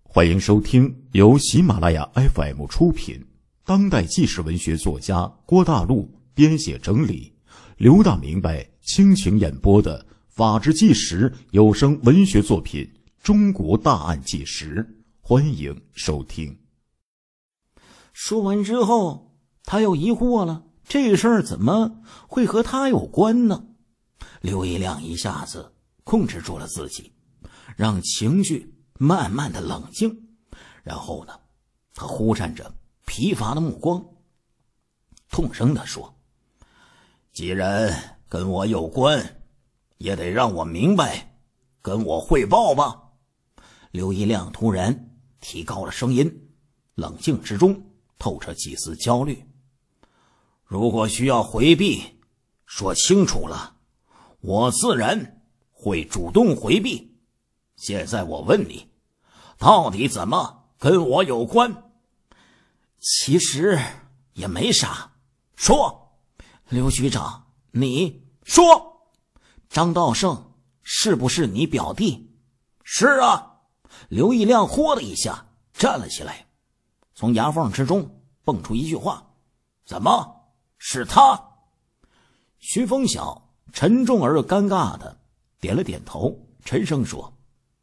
欢迎收听由喜马拉雅 FM 出品，当代纪实文学作家郭大陆编写整理，刘大明白倾情演播的法治纪实有声文学作品《中国大案纪实》，欢迎收听。 说完之后，他又疑惑了，这事儿怎么会和他有关呢？刘一亮一下子控制住了自己，让情绪慢慢的冷静，然后呢，他忽闪着疲乏的目光，痛声地说：既然跟我有关，也得让我明白，跟我汇报吧。刘一亮突然提高了声音，冷静之中透着几丝焦虑。如果需要回避，说清楚了，我自然会主动回避。现在我问你，到底怎么跟我有关？其实也没啥，说。刘局长，你说，张道胜是不是你表弟？是啊。刘一亮豁的一下站了起来，从牙缝之中蹦出一句话：怎么是他？徐峰晓沉重而又尴尬的点了点头，沉声说：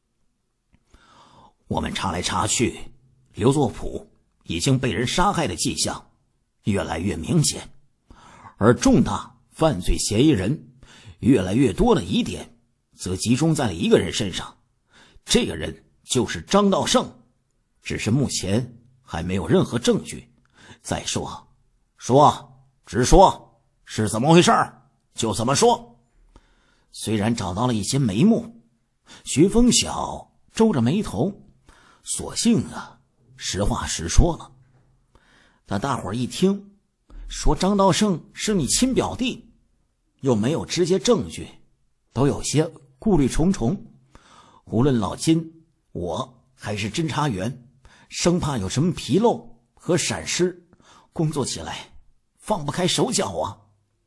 我们查来查去，刘作甫已经被人杀害的迹象越来越明显，而重大犯罪嫌疑人越来越多的疑点则集中在了一个人身上，这个人就是张道胜，只是目前还没有任何证据。再说，直说，是怎么回事就怎么说。虽然找到了一些眉目，徐峰晓皱着眉头，索性实话实说了。但大伙儿一听说张道胜是你亲表弟，又没有直接证据，都有些顾虑重重。无论老金我还是侦查员，生怕有什么纰漏和闪失，工作起来放不开手脚啊。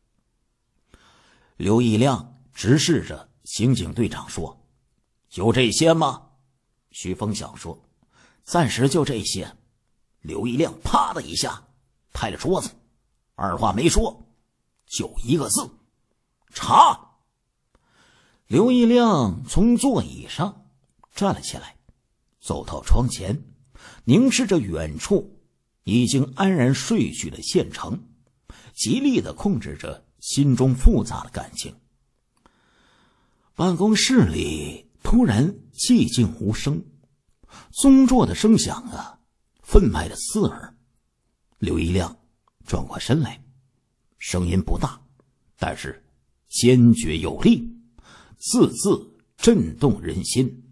刘一亮直视着刑警队长说：有这些吗？徐峰晓说：暂时就这些。刘一亮啪的一下拍了桌子，二话没说，就一个字：查。刘一亮从座椅上站了起来，走到窗前，凝视着远处已经安然睡去的县城，极力地控制着心中复杂的感情。办公室里突然寂静无声，宗座的声响分外的刺耳。刘一亮转过身来，声音不大，但是坚决有力，字字震动人心。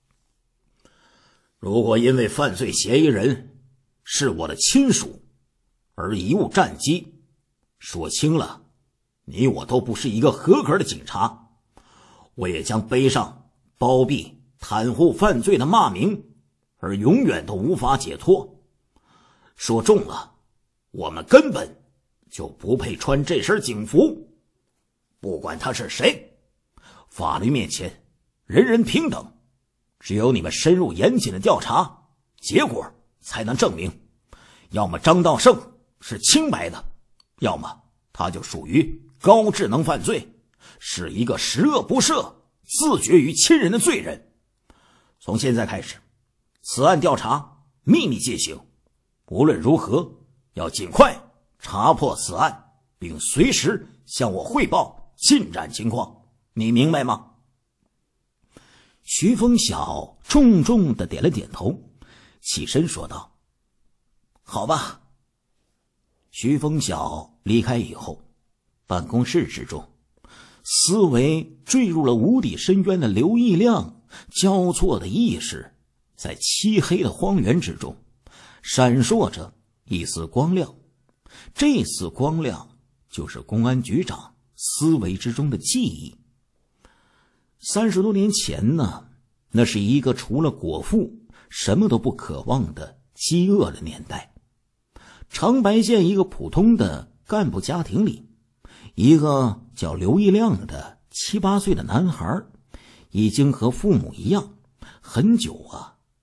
如果因为犯罪嫌疑人是我的亲属而贻误战机，说轻了，你我都不是一个合格的警察，我也将背上包庇袒护犯罪的骂名，而永远都无法解脱。说重了，我们根本就不配穿这身警服。不管他是谁，法律面前人人平等，只有你们深入严谨的调查，结果才能证明，要么张道胜是清白的，要么他就属于高智能犯罪，是一个十恶不赦、自绝于亲人的罪人。从现在开始，此案调查秘密进行，无论如何要尽快查破此案，并随时向我汇报进展情况，你明白吗？徐峰晓重重地点了点头，起身说道：好吧。徐峰晓离开以后，办公室之中，思维坠入了无底深渊的刘一亮交错的意识，在漆黑的荒原之中闪烁着一丝光亮。这丝光亮就是公安局长思维之中的记忆。30多年前呢，那是一个除了果腹什么都不渴望的饥饿的年代。长白县一个普通的干部家庭里，一个叫刘一亮的7、8岁的男孩，已经和父母一样，很久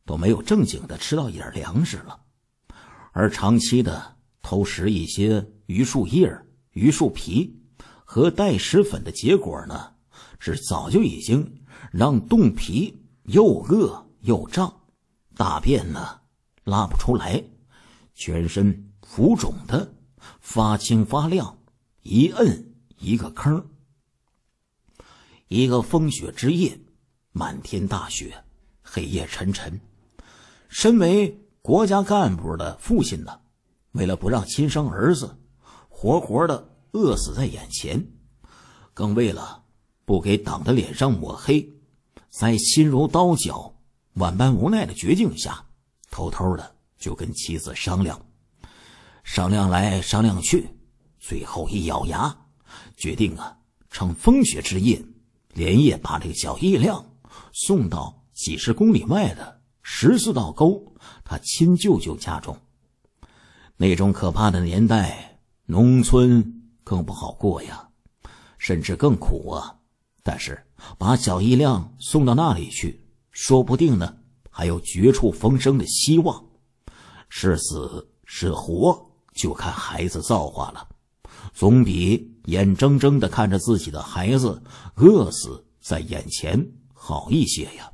都没有正经的吃到一点粮食了，而长期的偷食一些榆树叶、榆树皮和带石粉的结果呢，是早就已经让冻皮又饿又胀，大便呢拉不出来，全身浮肿的发青发亮，一摁一个坑。一个风雪之夜，满天大雪，黑夜沉沉。身为国家干部的父亲呢，为了不让亲生儿子活活的饿死在眼前，更为了不给党的脸上抹黑，在心如刀绞、万般无奈的绝境下，偷偷的就跟妻子商量来商量去，最后一咬牙，决定趁风雪之夜，连夜把这个小义亮送到几十公里外的14道沟他亲舅舅家中。那种可怕的年代，农村更不好过呀，甚至更苦啊。但是把小义亮送到那里去，说不定呢还有绝处逢生的希望。是死是活，就看孩子造化了，总比眼睁睁地看着自己的孩子饿死在眼前好一些呀。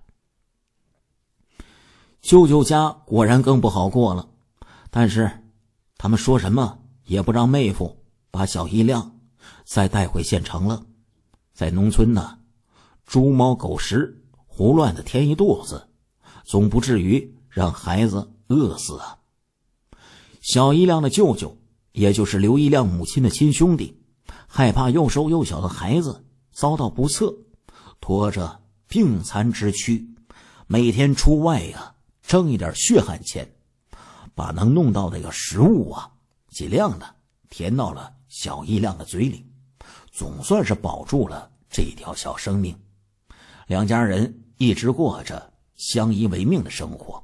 舅舅家果然更不好过了，但是他们说什么也不让妹夫把小义亮再带回县城了。在农村呢，猪猫狗食胡乱的添一肚子，总不至于让孩子饿死啊。小义亮的舅舅，也就是刘义亮母亲的亲兄弟，害怕又瘦又小的孩子遭到不测，拖着病残之躯，每天出外挣一点血汗钱，把能弄到那个食物尽量的填到了小义亮的嘴里，总算是保住了这条小生命。两家人一直过着相依为命的生活。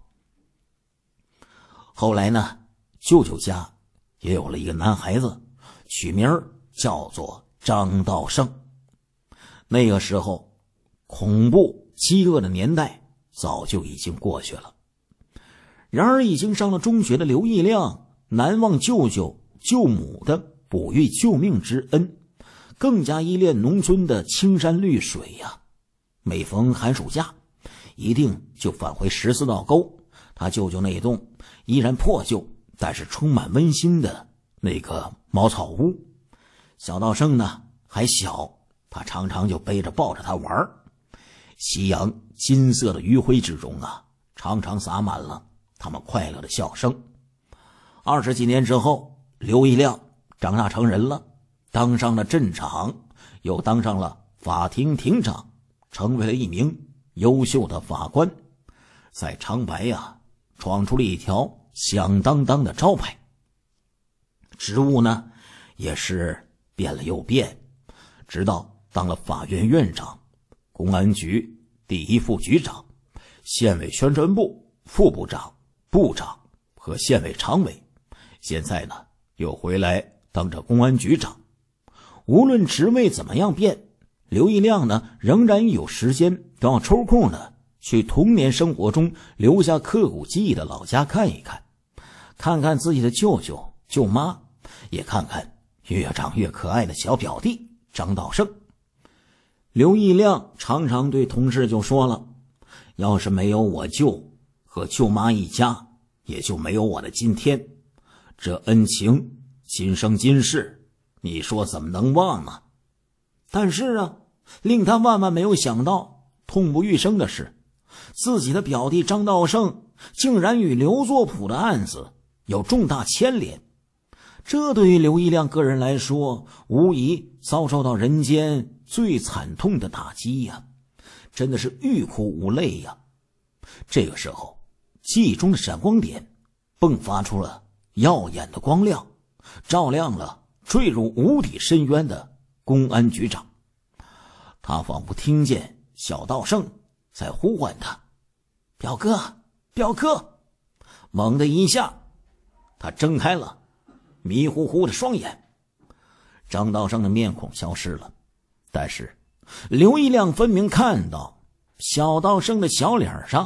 后来呢，舅舅家也有了一个男孩子，取名叫做张道胜。那个时候恐怖饥饿的年代早就已经过去了。然而已经上了中学的刘义亮难忘舅舅舅母的哺育救命之恩，更加依恋农村的青山绿水呀。每逢寒暑假，一定就返回14道沟，他舅舅那栋依然破旧但是充满温馨的那个茅草屋。小道生呢还小，他常常就背着抱着他玩。夕阳金色的余晖之中常常洒满了他们快乐的笑声。20几年之后，刘义亮长大成人了，当上了镇长，又当上了法庭庭长，成为了一名优秀的法官，在长白闯出了一条响当当的招牌。职务呢也是变了又变，直到当了法院院长、公安局第1副局长、县委宣传部副部长、部长和县委常委，现在呢又回来当着公安局长。无论职位怎么样变，刘义亮呢仍然有时间都要抽空呢去童年生活中留下刻骨记忆的老家看一看，看看自己的舅舅舅妈，也看看越长越可爱的小表弟张道胜。刘义亮常常对同事就说了，要是没有我舅和舅妈一家，也就没有我的今天，这恩情今生今世，你说怎么能忘呢？但是令他万万没有想到，痛不欲生的是，自己的表弟张道胜竟然与刘作普的案子有重大牵连。这对于刘义亮个人来说，无疑遭受到人间最惨痛的打击呀，真的是欲哭无泪呀。这个时候，记忆中的闪光点迸发出了耀眼的光亮，照亮了坠入无底深渊的公安局长。他仿佛听见小道胜在呼唤他，表哥，表哥。猛的一下，他睁开了迷糊糊的双眼。张道胜的面孔消失了，但是刘义亮分明看到小道胜的小脸上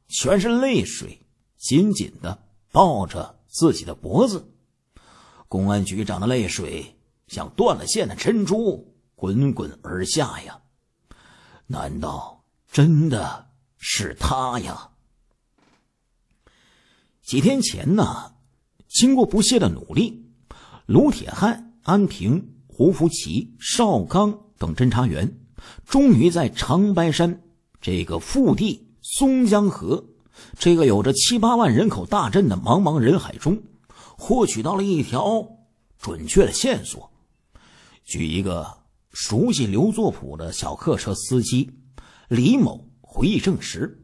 全是泪水，紧紧地抱着自己的脖子。公安局长的泪水像断了线的珍珠滚滚而下呀！难道真的是他呀？几天前呢，经过不懈的努力，卢铁汉、安平、胡福奇、邵刚等侦查员终于在长白山这个腹地松江河这个有着7、8万人口大镇的茫茫人海中获取到了一条准确的线索。据一个熟悉刘作甫的小客车司机李某回忆证实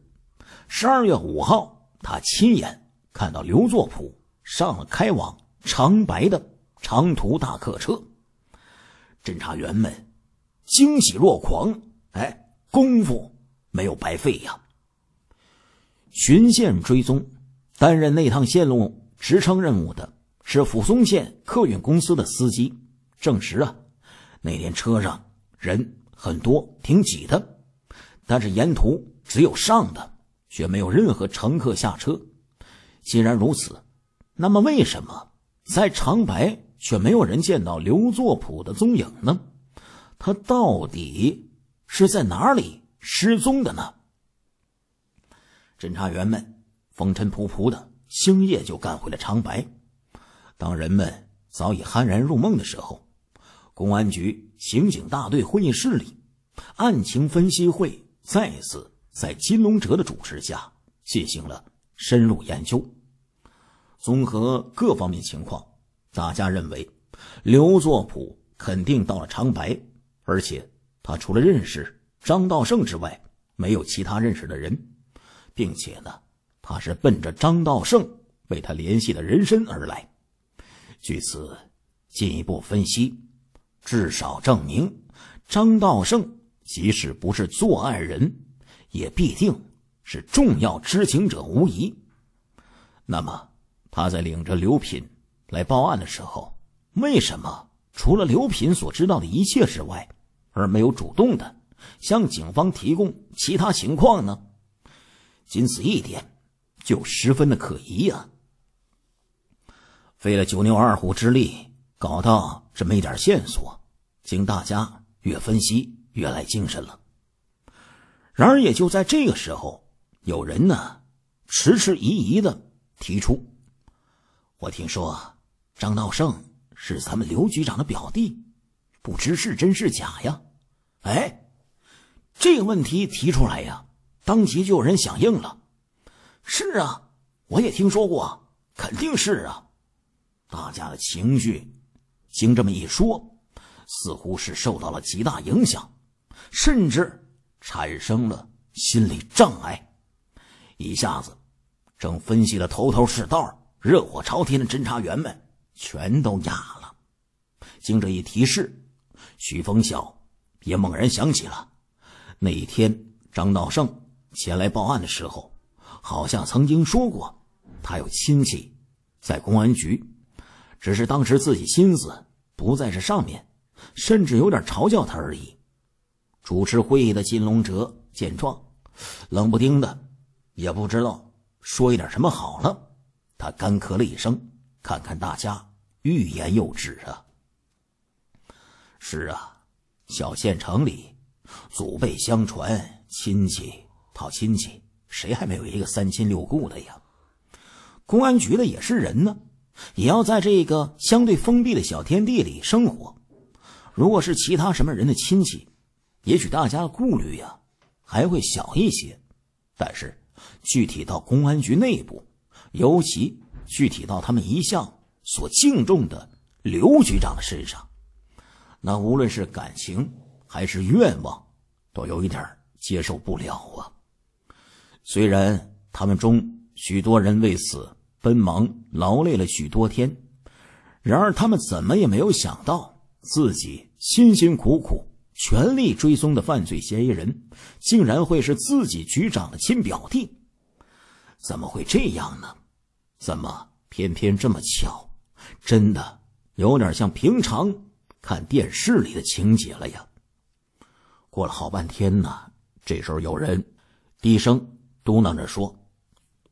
，12月5号他亲眼看到刘作甫上了开往长白的长途大客车。侦查员们惊喜若狂，功夫没有白费呀。循线追踪，担任那趟线路职称任务的是抚松县客运公司的司机，证实那天车上人很多，挺挤的，但是沿途只有上的，却没有任何乘客下车。既然如此，那么为什么在长白却没有人见到刘作甫的踪影呢？他到底是在哪里失踪的呢？侦查员们风尘仆仆的星夜就赶回了长白。当人们早已酣然入梦的时候，公安局刑警大队会议室里，案情分析会再次在金龙哲的主持下进行了深入研究。综合各方面情况，大家认为刘作甫肯定到了长白，而且他除了认识张道胜之外没有其他认识的人，并且呢，他是奔着张道胜为他联系的人身而来。据此进一步分析，至少证明张道胜即使不是作案人，也必定是重要知情者无疑。那么他在领着刘品来报案的时候，为什么除了刘品所知道的一切之外，而没有主动的向警方提供其他情况呢？仅此一点就十分的可疑呀。费了九牛二虎之力搞到这么一点线索，经大家越分析越来精神了。然而也就在这个时候，有人呢迟迟疑疑的提出，我听说张道胜是咱们刘局长的表弟，不知是真是假呀。这个问题提出来呀，当即就有人响应了，是啊，我也听说过，肯定是啊。大家的情绪经这么一说，似乎是受到了极大影响，甚至产生了心理障碍。一下子正分析的头头是道、热火朝天的侦查员们全都哑了。经这一提示，徐峰晓也猛然想起了那一天张道胜前来报案的时候，好像曾经说过他有亲戚在公安局，只是当时自己心思不在这上面，甚至有点嘲笑他而已。主持会议的金龙哲见状，冷不丁的也不知道说一点什么好了，他干咳了一声，看看大家，欲言又止啊。是啊，小县城里祖辈相传，亲戚讨亲戚，谁还没有一个三亲六故的呀？公安局的也是人呢，也要在这个相对封闭的小天地里生活。如果是其他什么人的亲戚，也许大家的顾虑呀还会小一些，但是具体到公安局内部，尤其具体到他们一向所敬重的刘局长的身上，那无论是感情还是愿望，都有一点接受不了啊。虽然他们中许多人为此奔忙劳累了许多天，然而他们怎么也没有想到，自己辛辛苦苦全力追踪的犯罪嫌疑人竟然会是自己局长的亲表弟。怎么会这样呢？怎么偏偏这么巧？真的有点像平常看电视里的情节了呀。过了好半天呢，这时候有人低声嘟囔着说，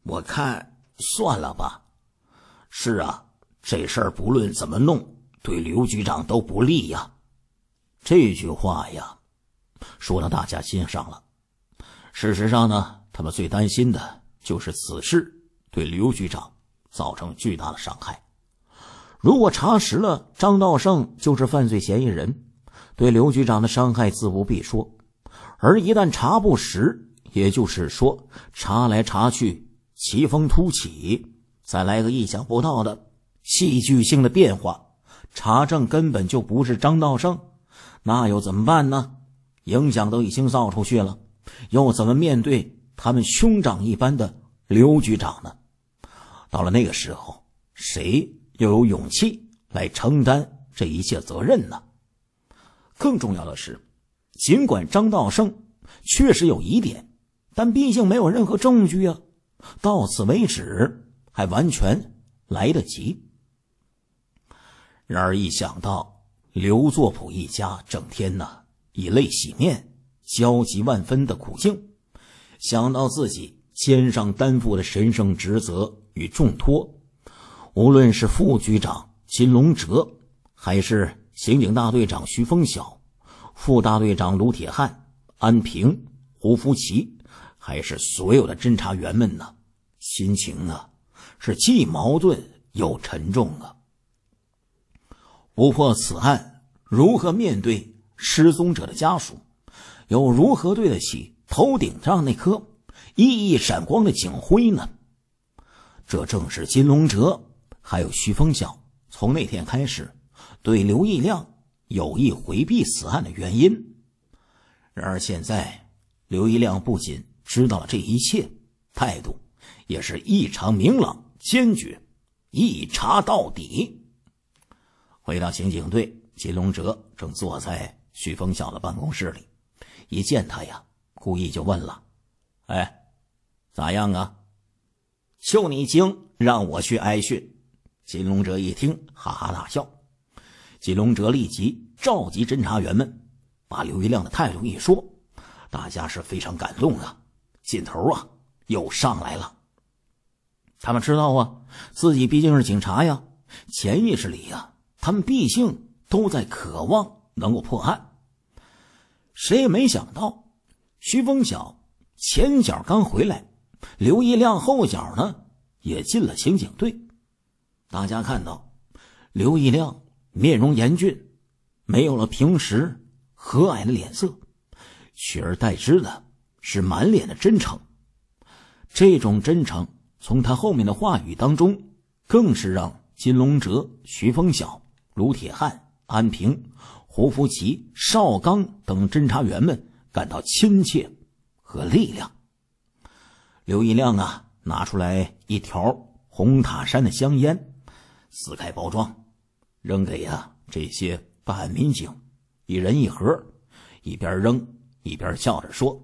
我看算了吧。是啊，这事儿不论怎么弄，对刘局长都不利呀。这句话呀，说到大家心上了。事实上呢，他们最担心的就是此事对刘局长造成巨大的伤害。如果查实了张道胜就是犯罪嫌疑人，对刘局长的伤害自不必说。而一旦查不实，也就是说查来查去奇峰突起，再来个意想不到的戏剧性的变化，查证根本就不是张道胜，那又怎么办呢？影响都已经造出去了，又怎么面对他们兄长一般的刘局长呢？到了那个时候，谁又有勇气来承担这一切责任呢？更重要的是，尽管张道胜确实有疑点，但毕竟没有任何证据啊，到此为止还完全来得及。然而一想到刘作甫一家整天以泪洗面，焦急万分的苦境，想到自己肩上担负的神圣职责与重托，无论是副局长金龙哲，还是刑警大队长徐峰晓，副大队长卢铁汉、安平、胡福奇，还是所有的侦查员们呢，心情是既矛盾又沉重啊。不破此案，如何面对失踪者的家属？又如何对得起头顶上那颗熠熠闪光的警徽呢？这正是金龙哲还有徐峰晓从那天开始对刘义亮有意回避此案的原因。然而现在刘义亮不仅知道了这一切，态度也是异常明朗坚决，一查到底。回到刑警队，金龙哲正坐在徐峰晓的办公室里，一见他呀，故意就问了：哎，咋样啊？就你精让我去挨训。金龙哲一听哈哈大笑。金龙哲立即召集侦查员们，把刘一亮的态度一说，大家是非常感动啊，劲头又上来了。他们知道自己毕竟是警察呀，潜意识里他们毕竟都在渴望能够破案。谁也没想到，徐峰晓前脚刚回来，刘一亮后脚也进了刑警队。大家看到刘一亮面容严峻，没有了平时和蔼的脸色，取而代之的是满脸的真诚。这种真诚从他后面的话语当中，更是让金龙哲、徐峰晓、卢铁汉、安平、胡福奇、邵刚等侦查员们感到亲切和力量。刘一亮拿出来一条红塔山的香烟，撕开包装，扔给这些办案民警，一人一盒，一边扔一边笑着说：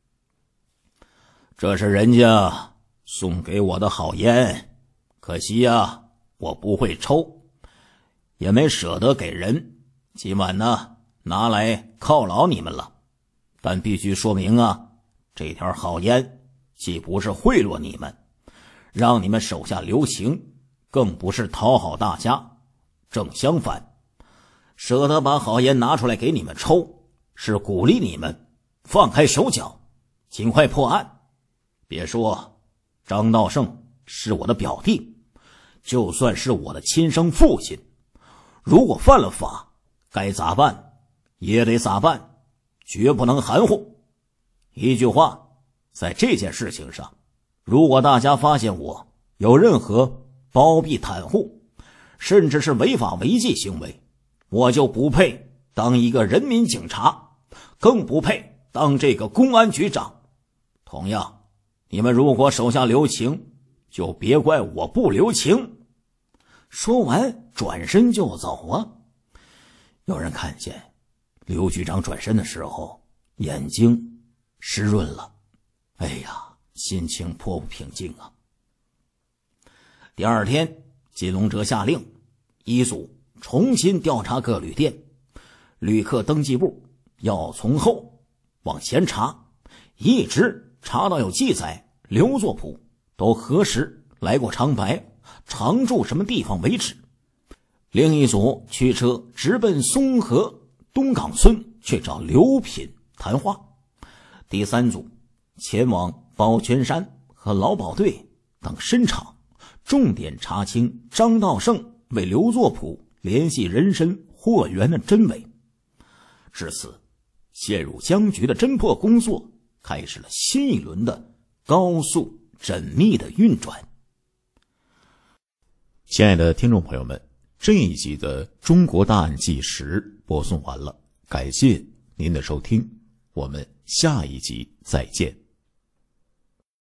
这是人家送给我的好烟，可惜我不会抽，也没舍得给人，今晚拿来犒劳你们了。但必须说明这条好烟既不是贿赂你们，让你们手下留情，更不是讨好大家，正相反，舍得把好烟拿出来给你们抽，是鼓励你们放开手脚，尽快破案。别说张道胜是我的表弟，就算是我的亲生父亲，如果犯了法，该咋办也得咋办，绝不能含糊。一句话，在这件事情上，如果大家发现我有任何包庇袒护，甚至是违法违纪行为，我就不配当一个人民警察，更不配当这个公安局长。同样，你们如果手下留情，就别怪我不留情。说完转身就走有人看见刘局长转身的时候，眼睛湿润了，哎呀，心情颇不平静第二天，金龙哲下令一组重新调查各旅店，旅客登记簿要从后往前查，一直查到有记载刘作甫都何时来过长白，常住什么地方为止。另一组驱车直奔松河东岗村去找刘品谈话。第三组前往宝泉山和劳保队等深场，重点查清张道胜为刘作甫联系人参货源的真伪。至此，陷入僵局的侦破工作开始了新一轮的高速缜密的运转。 亲爱的听众朋友们，这一集的《中国大案纪实》播送完了，感谢您的收听，我们下一集再见。